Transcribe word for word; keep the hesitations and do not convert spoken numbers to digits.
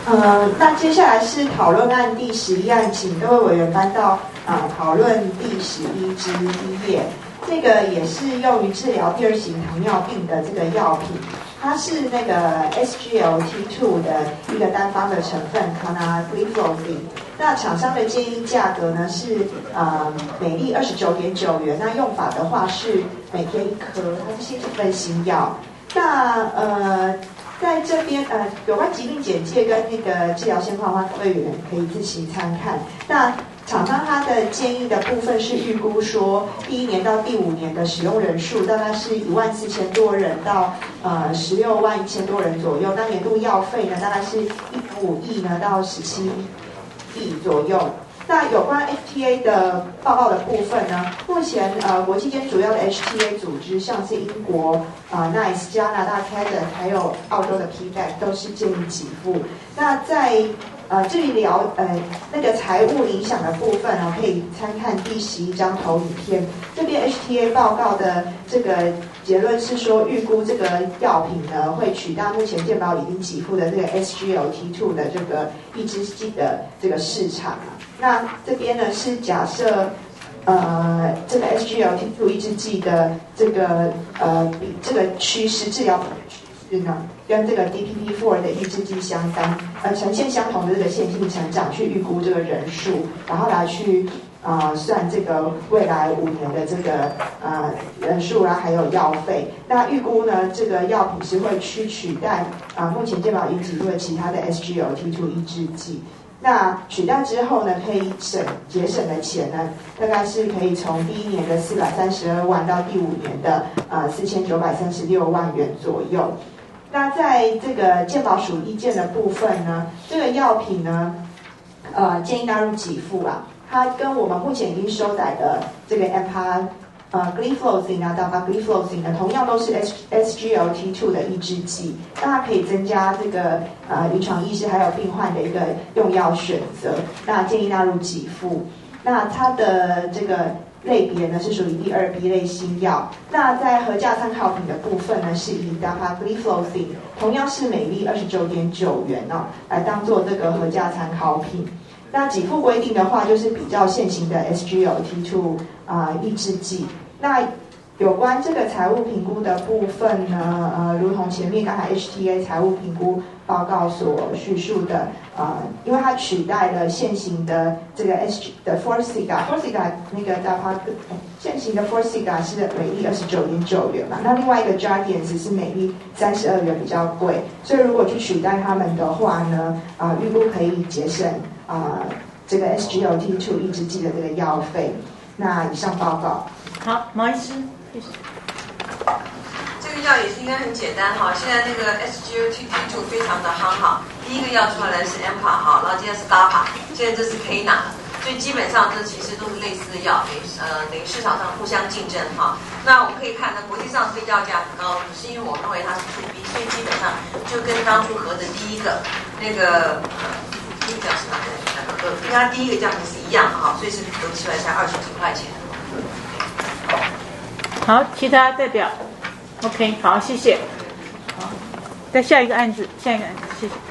呃，那接下来是讨论案第十一案，请各位委员翻到啊、呃、讨论第十一之一页。这个也是用于治疗第二型糖尿病的这个药品，它是那个 S G L T 二 的一个单方的成分 canagliflozin。那厂商的建议价格呢是呃每粒二十九点九元，那用法的话是每天一颗，它是新成分新药。那呃。在这边，呃，有关疾病简介跟那个治疗现况的话，各位委员可以自行参看。那厂商他的建议的部分是预估说，第一年到第五年的使用人数大概是一万四千多人到呃十六万一千多人左右。那年度药费呢，大概是一点五亿呢到十七亿左右。那有关 F T A 的报告的部分呢，目前呃国际间主要的 H T A 组织，像是英国啊、呃、N I C E、加拿大 C A D E T 还有澳洲的 P P A C 都是建议给付。那在呃至于聊呃那个财务影响的部分呢，可以参看第十一张投影片。这边 H T A 报告的这个结论是说，预估这个药品呢会取代目前健保已经给付的这个 S G L T 二 的这个抑制剂的这个市场啊。那这边呢是假设，呃，这个 S G L T 二 抑制剂的这个呃比这个趋势治疗趋势呢，跟这个 D P P 四 的抑制剂相当，呃呈现相同的这个线性成长，去预估这个人数，然后来去啊、呃、算这个未来五年的这个呃人数啦，还有药费。那预估呢，这个药品是会去取代啊、呃、目前健保已经给付的其他的 S G L T 二 抑制剂。那取代之后呢，可以省节省的钱呢，大概是可以从第一年的四百三十二万到第五年的呃四千九百三十六万元左右。那在这个健保署意见的部分呢，这个药品呢，呃建议纳入给付啊，它跟我们目前已经收载的这个 M P A。呃 gliflozin 啊 dapagliflozin 呢，同样都是 S G L T 二 的抑制剂，那它可以增加这个呃临床医师还有病患的一个用药选择，那建议纳入给付。那它的这个类别呢是属于第二 B 类新药。那在核价参考品的部分呢，是以 dapagliflozin 同样是每粒二十九点九元哦，来当做这个核价参考品。那给付规定的话，就是比较现行的 S G L T 二 啊、呃、抑制剂。那有关这个财务评估的部分呢，呃，如同前面刚才 H T A 财务评估报告所叙述的，呃，因为它取代了现行的这个 S G 的 Forxiga，Forxiga 那个大花现行的 Forxiga 是每粒二十九点九元嘛，那另外一个 Jardiance 是每粒三十二元，比较贵，所以如果去取代它们的话呢，啊、呃，预估可以节省啊、呃、这个 S G L T 二 抑制剂的这个药费。那以上报告。 好，毛医师，谢谢。 这个药也是应该很简单哈，现在那个 S G L T 二 非常的夯哈，第一个药出来是 M P A 哈，然后接着是 D A P A， 现在这是 K N A， 所以基本上这其实都是类似的药，呃，等于市场上互相竞争哈。那我们可以看到国际上对药价很高，是因为我认为它是 to B， 所以基本上就跟当初合的第一个那个呃第一个叫什么？呃，跟它第一个价钱是一样的哈，所以是合起来才二十几块钱。 好，其他代表 ，OK， 好，谢谢。好，再下一个案子，下一个案子，谢谢。